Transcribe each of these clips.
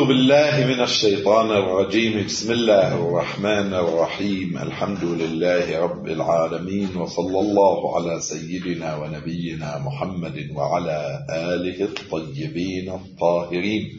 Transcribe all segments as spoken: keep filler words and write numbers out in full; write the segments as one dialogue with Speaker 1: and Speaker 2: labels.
Speaker 1: أعوذ بالله من الشيطان الرجيم. بسم الله الرحمن الرحيم. الحمد لله رب العالمين، وصلى الله على سيدنا ونبينا محمد وعلى آله الطيبين الطاهرين،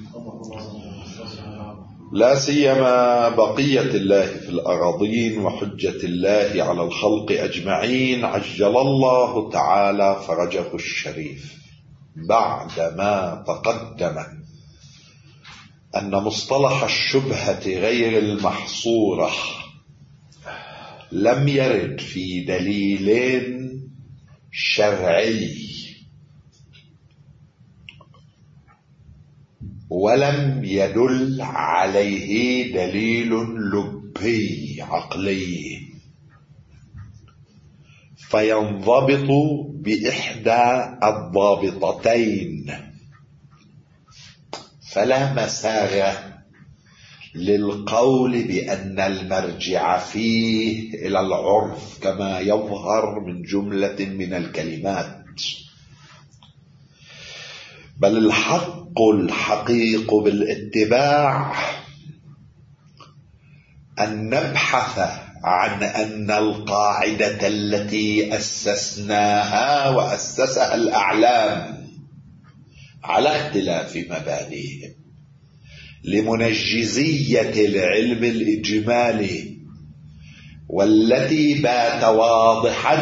Speaker 1: لا سيما بقية الله في الأراضين وحجة الله على الخلق أجمعين، عجل الله تعالى فرجه الشريف. بعدما تقدم أن مصطلح الشبهة غير المحصورة لم يرد في دليل شرعي ولم يدل عليه دليل لبي عقلي، فينضبط بإحدى الضابطتين، فلا مساغ للقول بأن المرجع فيه إلى العرف كما يظهر من جملة من الكلمات، بل الحق الحقيق بالاتباع أن نبحث عن أن القاعدة التي أسسناها وأسسها الأعلام على اختلاف مبادئهم لمنجزية العلم الإجمالي، والتي بات واضحا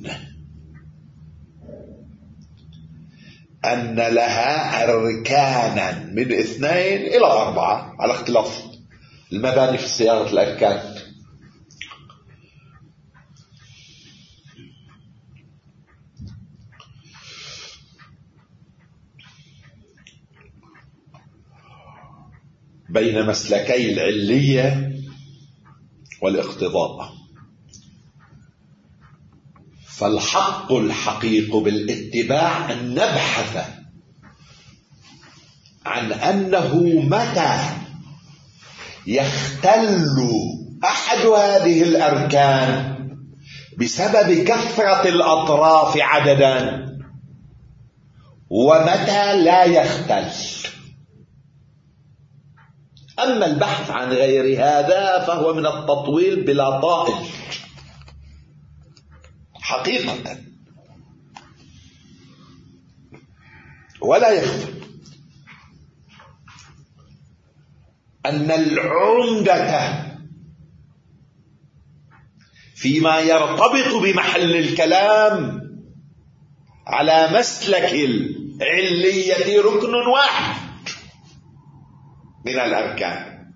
Speaker 1: أن لها أركانا من اثنين إلى أربعة على اختلاف المباني في صياغة الأركان. بين مسلكي العلية والاقتضاء، فالحق الحقيق بالاتباع أن نبحث عن أنه متى يختل أحد هذه الأركان بسبب كثرة الأطراف عددا ومتى لا يختل. أما البحث عن غير هذا فهو من التطويل بلا طائل حقيقة، ولا يخفى أن العمدة فيما يرتبط بمحل الكلام على مسلك العلية ركن واحد من الأركان،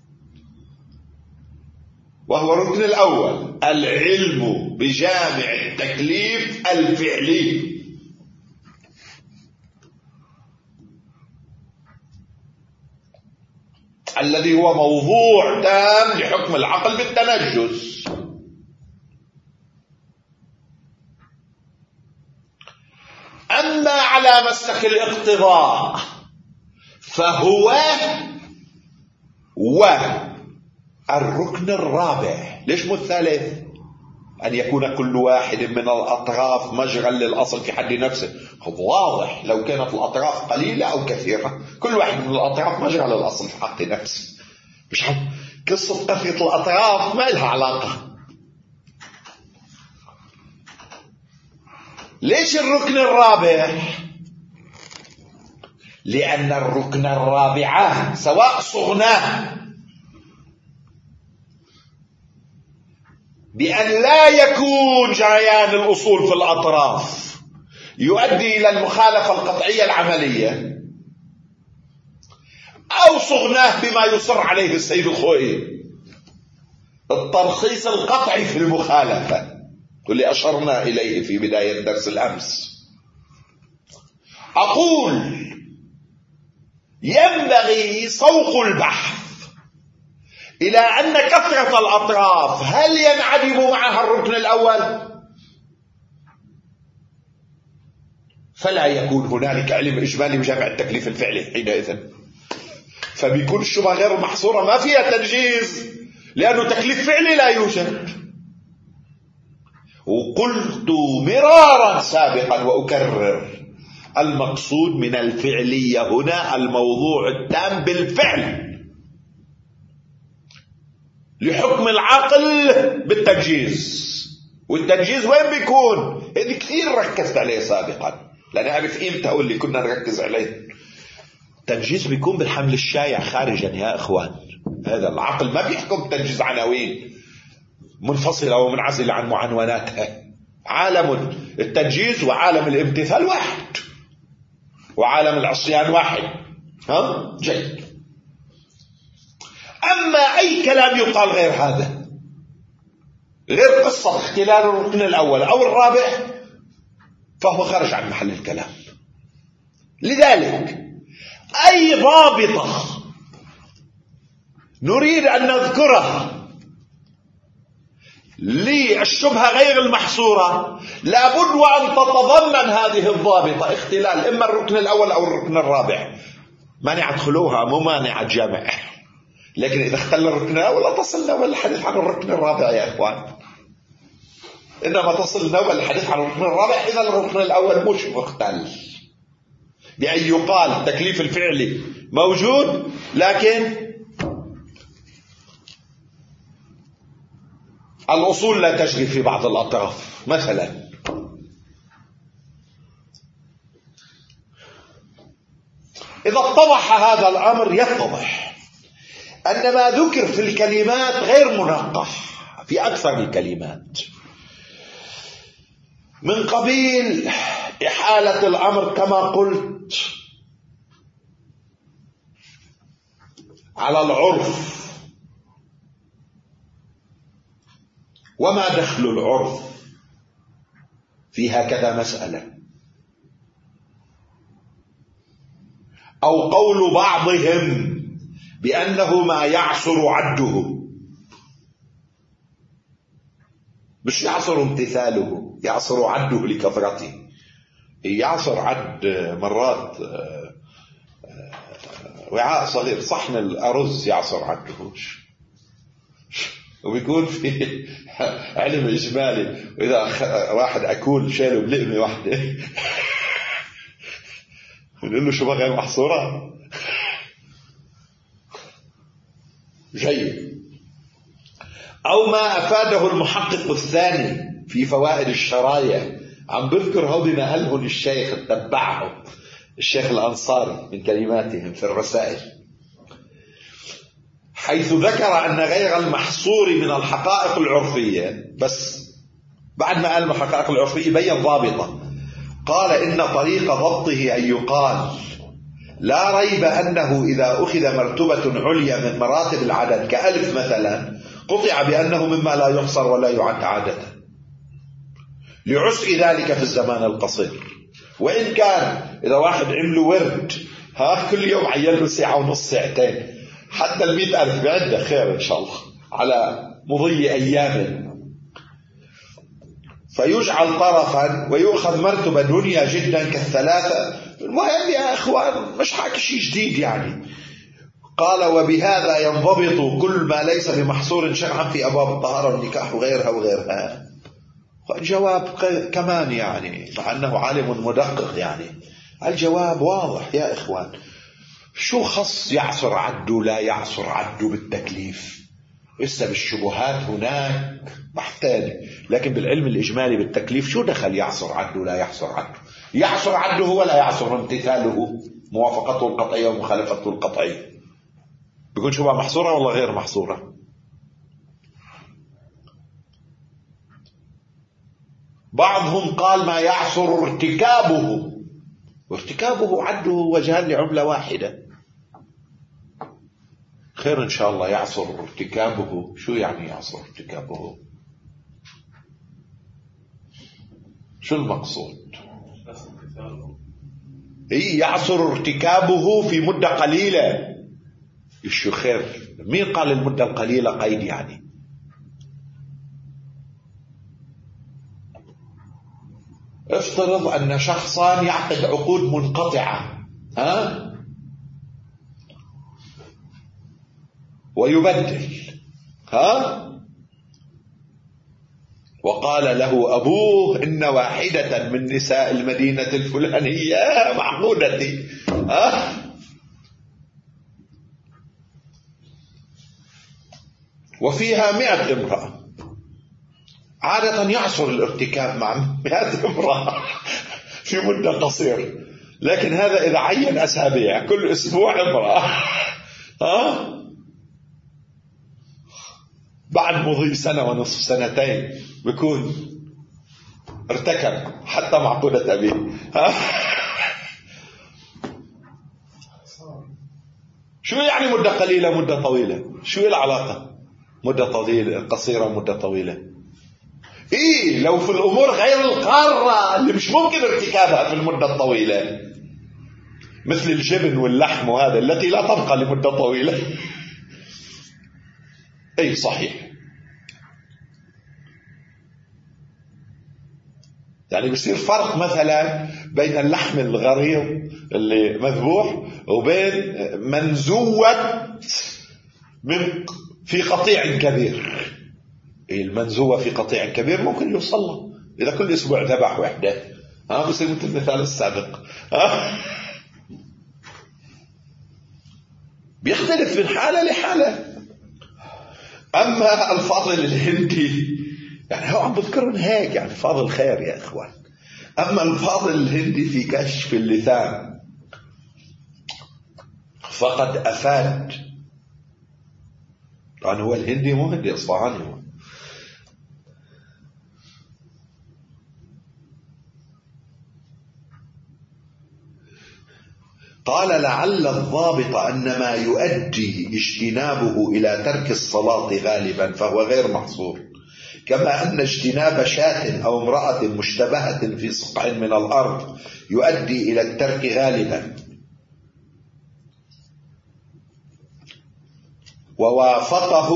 Speaker 1: وهو الركن الأول العلم بجامع التكليف الفعلي، الذي هو موضوع تام لحكم العقل بالتنجس. أما على مسلك الاقتضاء فهو والركن الرابع. ليش مو الثالث؟ أن يكون كل واحد من الأطراف مجرى للأصل في حد نفسه. واضح لو كانت الأطراف قليلة أو كثيرة، كل واحد من الأطراف مجرى للأصل في حق نفسه. مش حب قصة كثرة الأطراف ما لها علاقة. ليش الركن الرابع؟ لأن الركن الرابع سواء صغناه بأن لا يكون جريان الأصول في الأطراف يؤدي إلى المخالفة القطعية العملية، أو صغناه بما يصر عليه السيد الخوئي الترخيص القطعي في المخالفة واللي أشرنا إليه في بداية درس الأمس. أقول ينبغي سوق البحث إلى أن كثرة الأطراف هل ينعدم معها الركن الأول؟ فلا يكون هنالك علم إجمالي بجامع التكليف الفعلي حينئذ، فبيكون الشبهة غير محصورة ما فيها تنجيز، لأنه تكليف فعلي لا يوجد. وقلت مرارا سابقا وأكرر المقصود من الفعلية هنا الموضوع التام بالفعل، لحكم العقل بالتنجيز. والتنجيز وين بيكون؟ هذه كثير ركزت عليه سابقا، لأن أعرف إمتى أقول لي كنا نركز عليه. التنجيز بيكون بالحمل الشائع خارجا يا إخوان. هذا العقل ما بيحكم تنجيز عناوين منفصلة ومنعزلة عن معنوناتها. عالم التنجيز وعالم الامتثال واحد، وعالم العصيان واحد. ها جيد. أما أي كلام يقال غير هذا، غير قصة اختلال الركن الأول أو الرابع، فهو خرج عن محل الكلام. لذلك أي ضابطة نريد أن نذكرها للشبهة غير المحصورة لابد وأن تتضمن هذه الضابطة اختلال إما الركن الأول أو الركن الرابع. مانع خلوها، مو مانع جامع، لكن إذا اختل الركن الأول لا تصلنا ولا الحديث عن الركن الرابع يا إخوان، إنما تصلنا ولا الحديث عن الركن الرابع إذا الركن الأول مش مختل، بأن يقال التكليف الفعلي موجود لكن الأصول لا تجري في بعض الأطراف. مثلا إذا اتضح هذا الأمر يتضح أن ما ذكر في الكلمات غير منقح في أكثر الكلمات، من قبيل إحالة الأمر كما قلت على العرف. وما دخل العرف في هكذا مسألة؟ أو قول بعضهم بأنه ما يعصر عده، مش يعصر امتثاله، يعصر عده لكثرته. يعصر عد مرات وعاء صغير، صحن الأرز يعصر عده، وبيكون في علم إجمالي، وإذا واحد أكول شاله بلقمة واحدة نقول له شو بقى غير محصورة. جيد. أو ما أفاده المحقق الثاني في فوائد الشرايع، عم بذكر هو بما قاله الشيخ اتبعه الشيخ الأنصاري من كلماتهم في الرسائل، حيث ذكر أن غير المحصور من الحقائق العرفية، بس بعد ما قال الحقائق العرفية بين ضابطة، قال إن طريق ضبطه أن يقال لا ريب أنه إذا أخذ مرتبة عليا من مراتب العدد كألف مثلا قطع بأنه مما لا يحصر ولا يعد عادة، لعسر ذلك في الزمان القصير. وإن كان إذا واحد عمله ورد ها كل يوم عين له ساعة ونص ساعتين، حتى المئة ألف بعده خير إن شاء الله على مضي أيام، فيجعل طرفا ويؤخذ مرتبة دنيا جدا كالثلاثة. المهم يا إخوان مش حكي شيء جديد يعني. قال وبهذا ينضبط كل ما ليس بمحصور شرعا في أبواب الطهارة والنكاح وغيرها وغيرها. الجواب كمان يعني مع أنه عالم مدقق يعني الجواب واضح يا إخوان. شو خص يعصر عده لا يعصر عده بالتكليف؟ لسه بالشبهات هناك محتاج، لكن بالعلم الإجمالي بالتكليف شو دخل يعصر عده لا يعصر عده؟ يعصر عده ولا يعصر امتثاله، موافقته القطعية ومخالفته القطعية، بيكون شبهة محصورة ولا غير محصورة؟ بعضهم قال ما يعصر ارتكابه، وارتكابه عده وجهان لعملة واحدة. خير إن شاء الله. يعصر ارتكابه شو يعني يعصر ارتكابه؟ شو المقصود؟ إيه يعصر ارتكابه في مدة قليلة. شو خير؟ مين قال المدة القليلة قيد يعني؟ افترض أن شخصان يعقد عقود منقطعة ها ويبدل ها وقال له أبوه إن واحدة من نساء المدينة الفلانية معقودتي. أه؟ وفيها مئة امرأة. عادة يعصر الارتكاب مع مئة امرأة في مدة قصيرة، لكن هذا إذا عين أسابيع، كل أسبوع امرأة. ها؟ بعد مضي سنة ونصف سنتين بيكون ارتكب حتى معقودة أبيه. ها؟ شو يعني مدة قليلة مدة طويلة؟ شو العلاقة؟ مدة طويلة قصيرة مدة طويلة. إيه لو في الأمور غير القارة اللي مش ممكن ارتكابها في المدة الطويلة، مثل الجبن واللحم وهذا التي لا تبقى لمدة طويلة. أي صحيح. يعني بصير فرق مثلا بين اللحم الغريض اللي مذبوح وبين منزوة من في قطيع كبير. المنزوة في قطيع كبير ممكن يوصل له إذا كل أسبوع ذبح وحدة. ها بصير مثل المثال السابق. ها بيختلف من حالة لحالة. أما الفاضل الهندي يعني هو عم بذكرهم هيك، يعني فاضل خير يا إخوان. أما الفاضل الهندي في كشف اللثام فقد أفاد. طبعا هو الهندي مو هندي إصفهاني هو. قال لعل الضابط أن ما يؤدي اجتنابه إلى ترك الصلاة غالبا فهو غير محصور، كما أن اجتناب شاة أو امرأة مشتبهة في صقع من الأرض يؤدي إلى الترك غالبا. ووافقه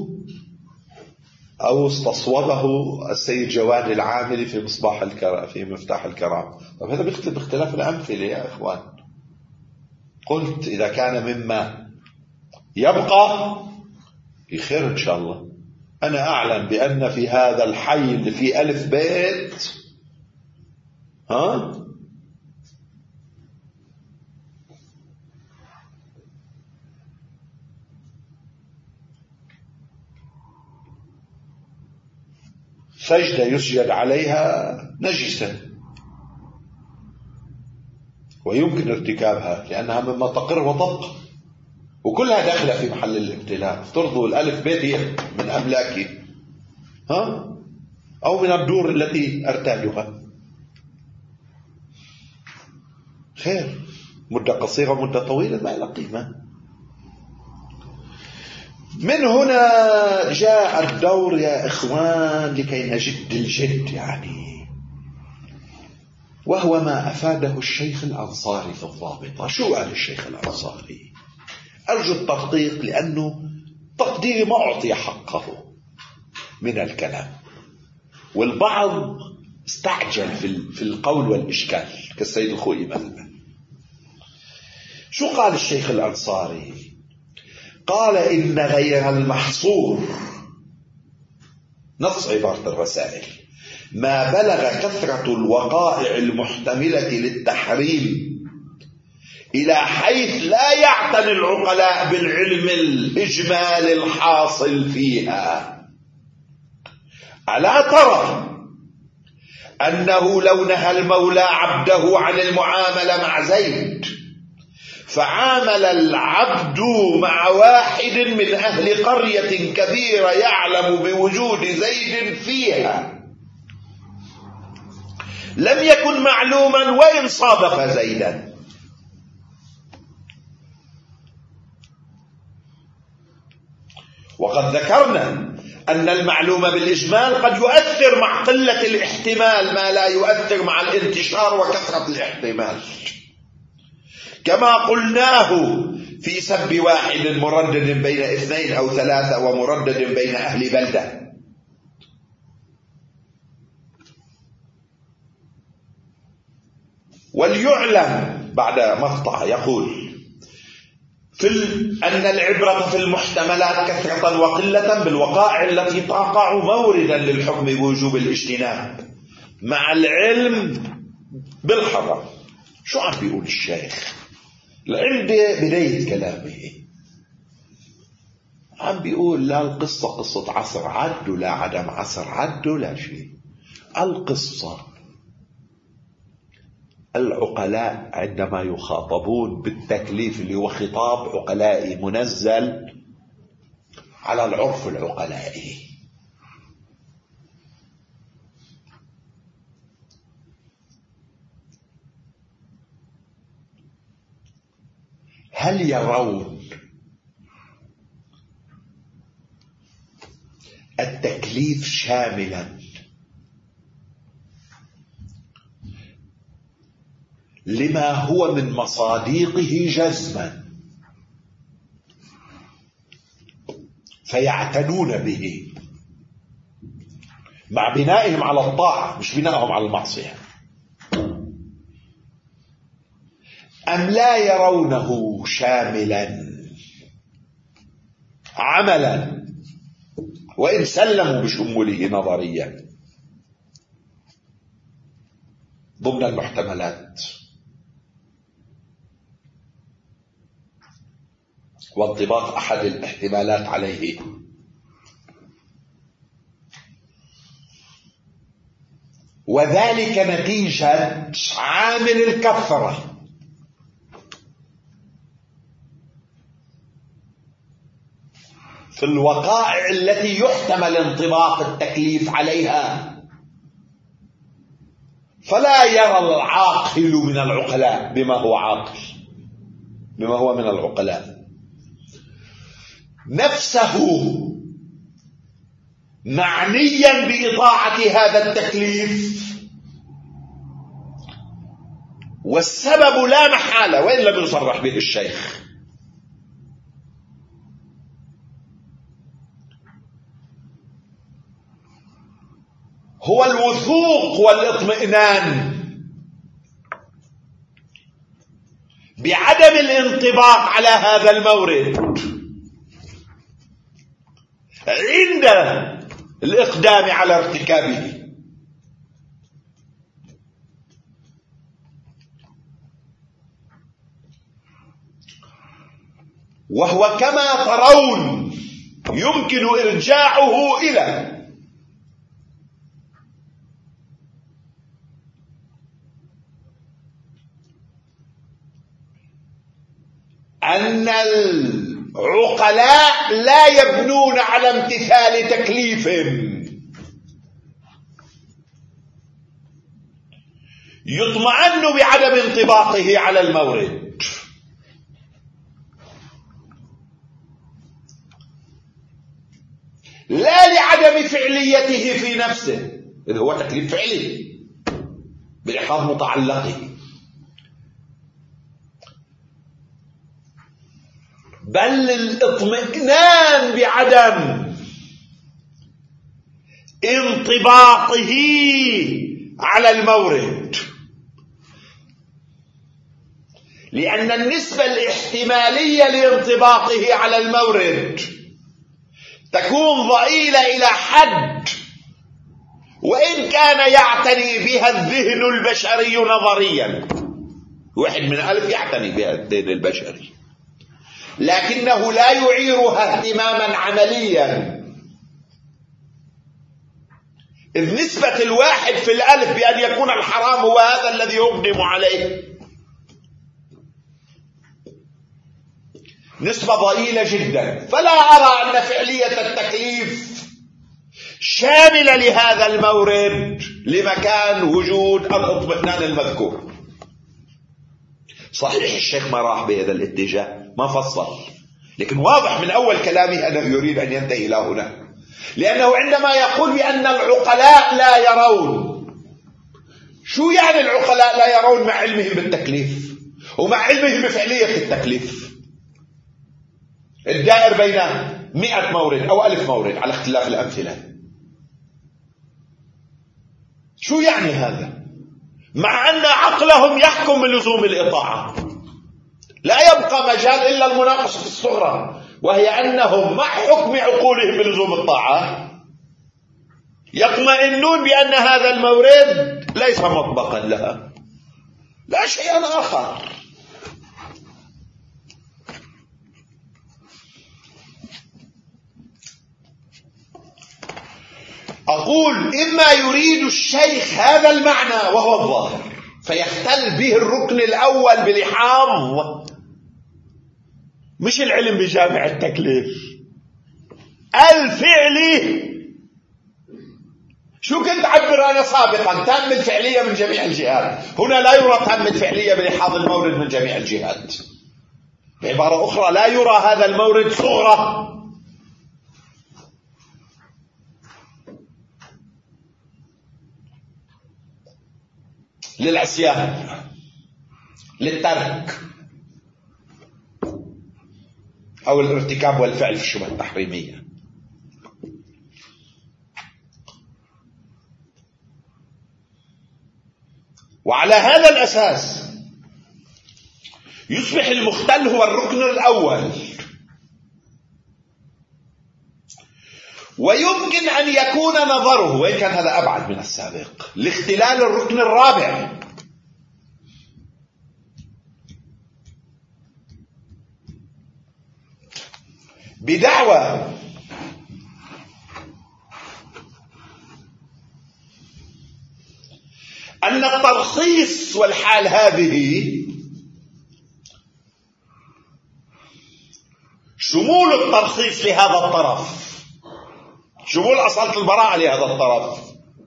Speaker 1: أو استصوبه السيد جواد العاملي في مصباح الكرام في مفتاح الكرام. طب هذا بيختلف باختلاف الأمثلة يا إخوان. قلت إذا كان مما يبقى خير إن شاء الله. أنا أعلم بأن في هذا الحي اللي فيه ألف بيت ها سجدة يسجد عليها نجسة ويمكن ارتكابها لأنها مما تقر وتبقى، وكلها داخلة في محل الابتلاء. افترضوا الألف بيت هي من أملاكي ها أو من الدور التي أرتادها. خير، مدة قصيرة ومدة طويلة ما لها قيمة. من هنا جاء الدور يا إخوان لكي نجد الجد يعني، وهو ما أفاده الشيخ الأنصاري في الضابطة. شو قال الشيخ الأنصاري؟ أرجو التدقيق لأنه تقديري ما أعطي حقه من الكلام، والبعض استعجل في القول والإشكال كالسيد الخوئي مثلا. شو قال الشيخ الأنصاري؟ قال إن غير المحصور، نص عبارة الرسائل، ما بلغ كثرة الوقائع المحتملة للتحريم إلى حيث لا يعتني العقلاء بالعلم الإجمال الحاصل فيها. ألا ترى أنه لو نهى المولى عبده عن المعاملة مع زيد فعامل العبد مع واحد من أهل قرية كبيرة يعلم بوجود زيد فيها لم يكن معلوما وإن صادف زيدا. وقد ذكرنا أن المعلوم بالإجمال قد يؤثر مع قلة الاحتمال ما لا يؤثر مع الانتشار وكثرة الاحتمال، كما قلناه في سب واحد مردد بين اثنين أو ثلاثة ومردد بين أهل بلدة. وليعلم بعد مقطع يقول في أن العبرة في المحتملات كثرة وقلة بالوقائع التي تقع موردا للحكم بوجوب الاجتناب مع العلم بالحرام. شو عم بيقول الشيخ؟ عند بداية كلامه عم بيقول لا القصة قصة عصر عد ولا عدم عصر عد ولا شيء. القصة العقلاء عندما يخاطبون بالتكليف اللي هو خطاب عقلائي منزل على العرف العقلائي، هل يرون التكليف شاملا لما هو من مصادقه جزما فيعتنون به مع بنائهم على الطاعة مش بنائهم على المعصية، أم لا يرونه شاملا عملا وإن سلموا بشموله نظريا ضمن المحتملات وانطباق أحد الاحتمالات عليه؟ وذلك نتيجة عامل الكثرة في الوقائع التي يحتمل انطباق التكليف عليها، فلا يرى العاقل من العقلاء بما هو عاقل بما هو من العقلاء نفسه معنيا بإطاعة هذا التكليف، والسبب لا محالة وإن لم يصرح به الشيخ هو الوثوق والاطمئنان بعدم الانطباق على هذا المورد عند الإقدام على ارتكابه. وهو كما ترون يمكن إرجاعه إلى أن العقلاء لا يبنون على امتثال تكليف يطمئن بعدم انطباقه على المورد، لا لعدم فعليته في نفسه إذ هو تكليف فعلي بإحراز متعلقه، بل الاطمئنان بعدم انطباقه على المورد، لأن النسبة الاحتمالية لانطباقه على المورد تكون ضئيلة إلى حد وإن كان يعتني بها الذهن البشري نظريا، واحد من ألف يعتني بها الذهن البشري، لكنه لا يعيرها اهتماما عمليا، إذ نسبة الواحد في الألف بأن يكون الحرام هو هذا الذي يقدم عليه نسبة ضئيلة جدا، فلا أرى أن فعلية التكليف شاملة لهذا المورد لمكان وجود الاطمئنان المذكور. صحيح الشيخ ما راح بهذا الاتجاه، ما فصل، لكن واضح من أول كلامه أنه يريد أن ينتهي إلى هنا، لأنه عندما يقول بأن العقلاء لا يرون، شو يعني العقلاء لا يرون مع علمهم بالتكليف ومع علمهم بفعلية التكليف الدائر بين مئة مورد أو ألف مورد على اختلاف الأمثلة؟ شو يعني هذا؟ مع أن عقلهم يحكم بلزوم الإطاعة، لا يبقى مجال إلا المناقشة في الصغرى، وهي أنهم مع حكم عقولهم بلزوم الطاعة يطمئنون بأن هذا المورد ليس مطبقا لها، لا شيء آخر. أقول إما يريد الشيخ هذا المعنى وهو الظاهر فيختل به الركن الأول بلحاظ، مش العلم بجامع التكليف، الفعلي. شو كنت أعبر أنا سابقا؟ تم الفعلية من جميع الجهات. هنا لا يرى تم الفعلية بلحاظ المورد من جميع الجهات. بعبارة أخرى لا يرى هذا المورد صغرى، للعصيان، للترك أو الارتكاب والفعل في الشبهة التحريمية. وعلى هذا الأساس يصبح المختل هو الركن الأول، ويمكن أن يكون نظره، وإن كان هذا أبعد من السابق، لاختلال الركن الرابع، بدعوى أن الترخيص والحال هذه شمول الترخيص لهذا الطرف، شمول أصالة البراءة لهذا الطرف،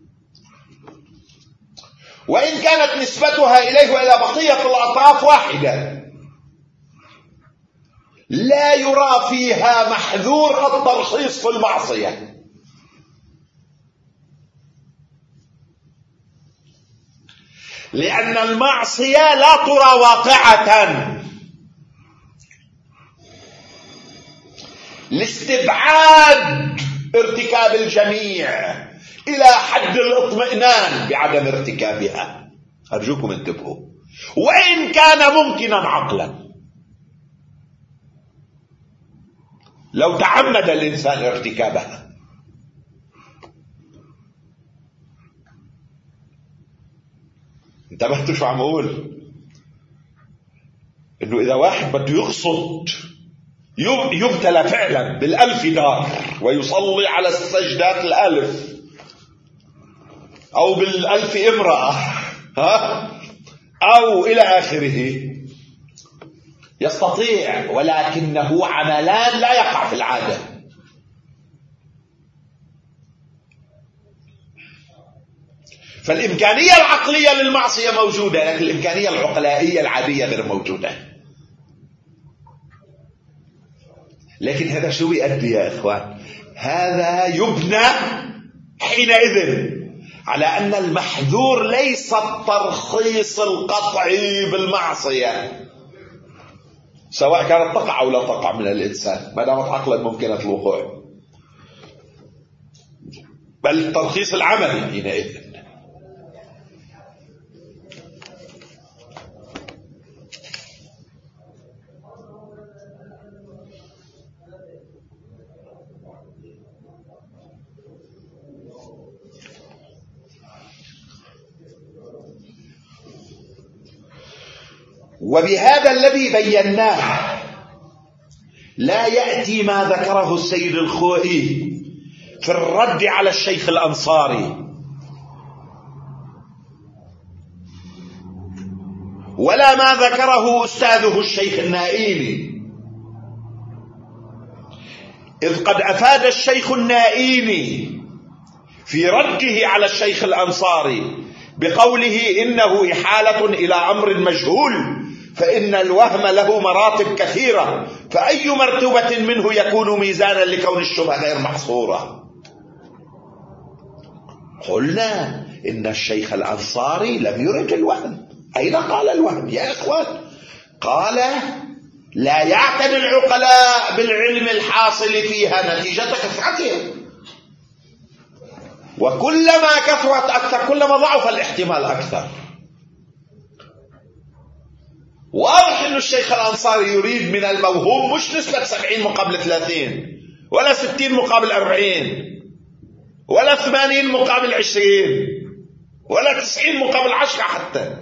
Speaker 1: وإن كانت نسبتها إليه وإلى بقية الأطراف واحدة، لا يرى فيها محذور الترخيص في المعصية. لأن المعصية لا ترى واقعة، لاستبعاد ارتكاب الجميع إلى حد الاطمئنان بعدم ارتكابها. أرجوكم انتبهوا، وإن كان ممكنا عقلا، لو تعمد الإنسان ارتكابها. انتبهتوا شو عم أقول؟ إنه إذا واحد بده يقصد يبتلى فعلا بالألف دار ويصلي على السجدات الألف أو بالألف امرأة، ها، أو إلى آخره، يستطيع، ولكنه عملان لا يقع في العادة. فالإمكانية العقلية للمعصية موجودة، لكن الإمكانية العقلائية العادية غير موجودة. لكن هذا شو بيؤدي يا إخوان؟ هذا يبنى حينئذ على أن المحذور ليس الترخيص القطعي بالمعصية، سواء كانت تقع أو لا تقع من الإنسان ما دامت عقلا ممكنة الوقوع، بل الترخيص العملي حينئذ. وبهذا الذي بيناه لا يأتي ما ذكره السيد الخوئي في الرد على الشيخ الأنصاري، ولا ما ذكره أستاذه الشيخ النائيني، إذ قد أفاد الشيخ النائيني في رده على الشيخ الأنصاري بقوله إنه إحالة إلى أمر مجهول، فإن الوهم له مراتب كثيرة، فأي مرتبة منه يكون ميزانا لكون الشبهة غير محصورة. قلنا إن الشيخ الأنصاري لم يرد الوهم. أين قال الوهم يا إخوان؟ قال لا يعتني العقلاء بالعلم الحاصل فيها نتيجة كثرتها، وكلما كثرت أكثر كلما ضعف الاحتمال أكثر. واضح أن الشيخ الأنصاري يريد من الموهوم مش نسبة سبعين مقابل ثلاثين، ولا ستين مقابل أربعين، ولا ثمانين مقابل عشرين، ولا تسعين مقابل عشرة حتى.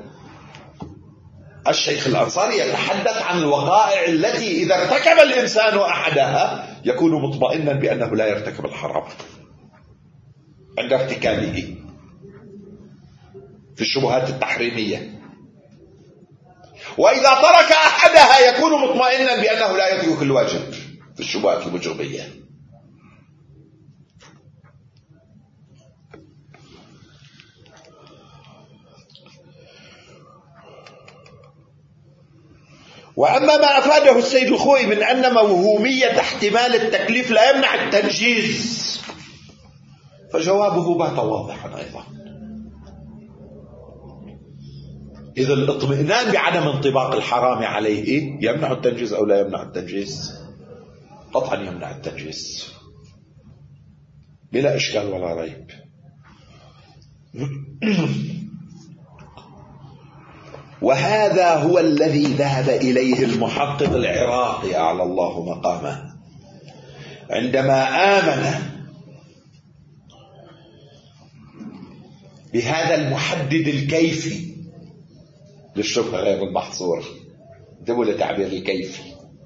Speaker 1: الشيخ الأنصاري يتحدث عن الوقائع التي إذا ارتكب الإنسان أحدها يكون مطمئنا بأنه لا يرتكب الحرام عند ارتكابه في الشبهات التحريمية، وإذا ترك أحدها يكون مطمئنا بأنه لا يترك الواجب في الشبهات المجرمية. وأما ما أفاده السيد الخوئي من أن موهومية احتمال التكليف لا يمنع التنجيز، فجوابه بات واضحا أيضا. إذا الاطمئنان بعدم انطباق الحرام عليه يمنع التنجيز أو لا يمنع التنجيز؟ قطعا يمنع التنجيز بلا إشكال ولا ريب. وهذا هو الذي ذهب إليه المحقق العراقي أعلى الله مقامه عندما آمن بهذا المحدد الكيفي للشبهة غير المحصورة، انتبهوا لتعبير الكيفي،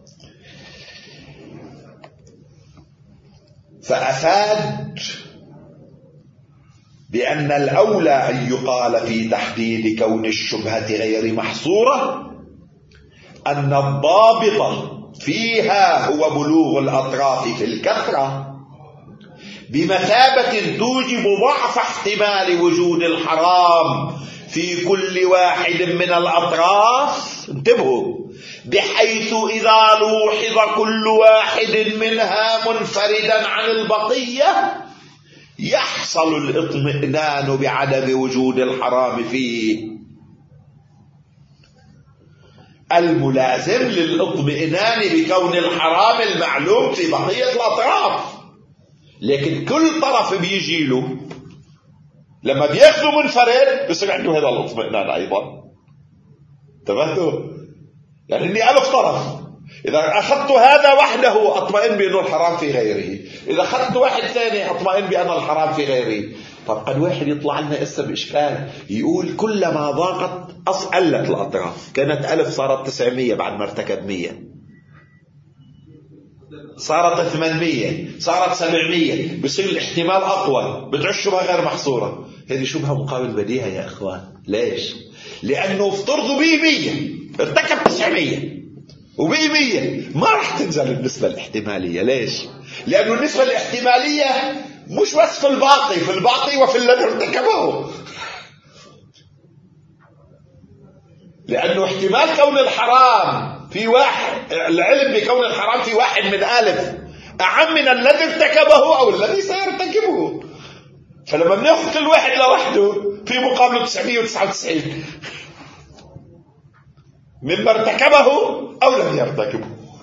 Speaker 1: فأفاد بأن الأولى أن يقال في تحديد كون الشبهة غير محصورة أن الضابط فيها هو بلوغ الأطراف في الكثرة بمثابة توجب ضعف احتمال وجود الحرام في كل واحد من الأطراف. انتبهوا، بحيث إذا لوحظ كل واحد منها منفردا عن البقية يحصل الاطمئنان بعدم وجود الحرام فيه، الملازم للاطمئنان بكون الحرام المعلوم في بقية الأطراف. لكن كل طرف بيجي له لما بياخذوا منفرد بيصير عنده هذا الاطمئنان أيضا. انتبهتوا؟ يعني إني ألف طرف، إذا أخذت هذا وحده أطمئن بأنه الحرام في غيره، إذا أخذت واحد ثاني أطمئن بأن الحرام في غيره. طب قد واحد يطلع لنا إسا بإشكال يقول كلما ضاقت قلت الأطراف، كانت ألف صارت تسعمية بعد ما ارتكب مية، صارت ثمانمية، صارت سبعمية، بصير الاحتمال أقوى، بتعش شبهة غير محصورة. هذه شبهة مقابل بديهة يا إخوان. ليش؟ لأنه افترضوا بيه مية ارتكب تسعمية وبقي مية، ما راح تنزل النسبة الاحتمالية. ليش؟ لأنه النسبة الاحتمالية مش بس في الباقي، في الباقي وفي الذي ارتكبه. لأنه احتمال كون الحرام في واحد، العلم بكون الحرام في واحد من ألف أعم من الذي ارتكبه أو الذي سيرتكبه. فلما بناخذ كل واحد لوحده في مقابله تسعمية وتسعة وتسعين مما ارتكبه أو لم يرتكبه.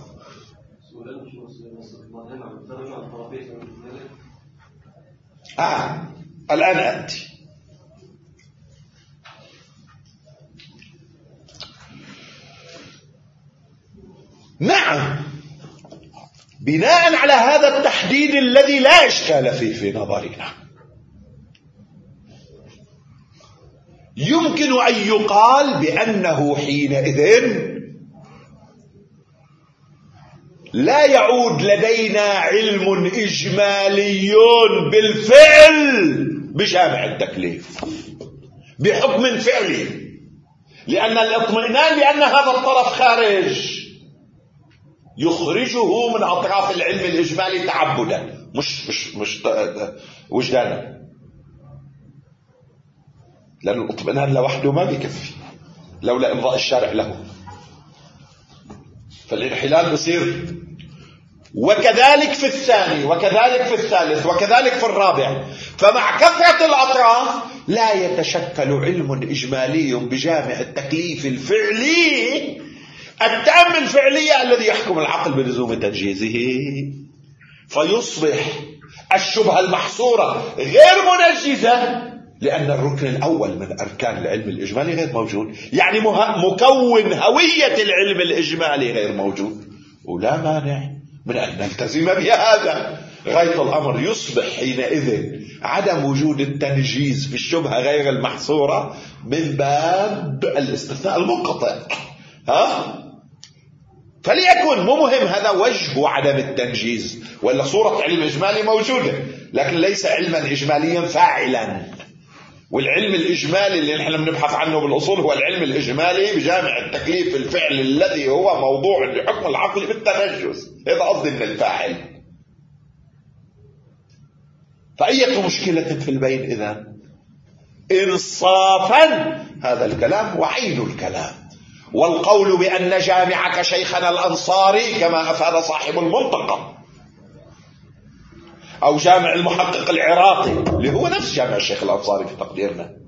Speaker 1: آه الآن أتي. نعم، بناء على هذا التحديد الذي لا إشكال فيه في نظرنا، يمكن أن يقال بأنه حينئذ لا يعود لدينا علم إجمالي بالفعل بجامع التكليف بحكم فعلي، لأن الاطمئنان بأن هذا الطرف خارج يخرجه من أطراف العلم الإجمالي تعبدا مش مش مش وجدانا، لأن الاطمئنان لوحده ما بيكفي لولا إمضاء الشارع له، فالانحلال بصير. وكذلك في الثاني، وكذلك في الثالث، وكذلك في الرابع. فمع كثرة الأطراف لا يتشكل علم إجمالي بجامع التكليف الفعلي التام الفعلية الذي يحكم العقل بلزوم تنجيزه، فيصبح الشبهة المحصورة غير منجزة لأن الركن الأول من أركان العلم الإجمالي غير موجود، يعني مكون هوية العلم الإجمالي غير موجود، ولا مانع من أن نلتزم بهذا. غاية الأمر يصبح حينئذ عدم وجود التنجيز في الشبهة غير المحصورة من باب الاستثناء المنقطع. ها؟ فليكن مو مهم هذا وجه عدم التنجيز، ولا صورة علم إجمالي موجودة لكن ليس علما إجماليا فاعلا. والعلم الإجمالي اللي نحن بنبحث عنه بالأصول هو العلم الإجمالي بجامع التكليف الفعل الذي هو موضوع لحكم العقل بالتنجز. هذا قصدي من الفاعل. فأية مشكلة في البين إذن؟ إنصافا هذا الكلام وعين الكلام. والقول بأن جامعك شيخنا الأنصاري كما أفاد صاحب المنطقة أو جامع المحقق العراقي اللي هو نفس جامع الشيخ الأنصاري في تقديرنا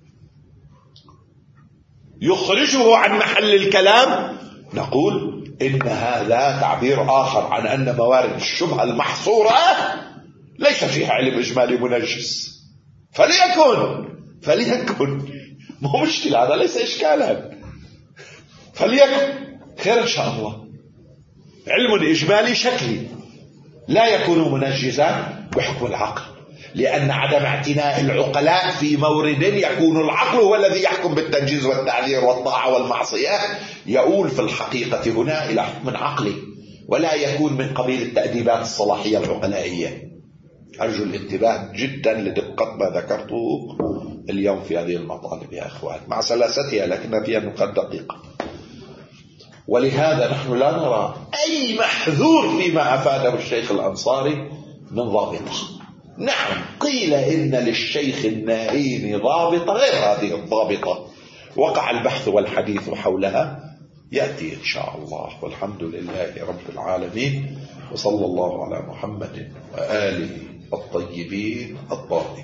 Speaker 1: يخرجه عن محل الكلام، نقول إن هذا تعبير آخر عن أن موارد الشبهة المحصورة ليس فيها علم إجمالي منجز. فليكن فليكن مو مشكلة، هذا ليس إشكالا. فليكن خير إن شاء الله. علم إجمالي شكلي لا يكون منجزا بحكم العقل، لأن عدم اعتناء العقلاء في مورد يكون العقل هو الذي يحكم بالتنجيز والتعذير والطاعة والمعصية يؤول في الحقيقة هنا إلى حكم عقلي، ولا يكون من قبيل التأديبات الصلاحية العقلائية. أرجو الانتباه جدا لدقة ما ذكرته اليوم في هذه المطالب يا أخوان، مع سلاستها لكن فيها نقاط دقيقة. ولهذا نحن لا نرى أي محذور فيما أفاده الشيخ الأنصاري من ضابطة. نعم قيل إن للشيخ النائين ضابطة غير هذه الضابطة، وقع البحث والحديث حولها، يأتي إن شاء الله. والحمد لله رب العالمين، وصلى الله على محمد وآله الطيبين الطاهرين.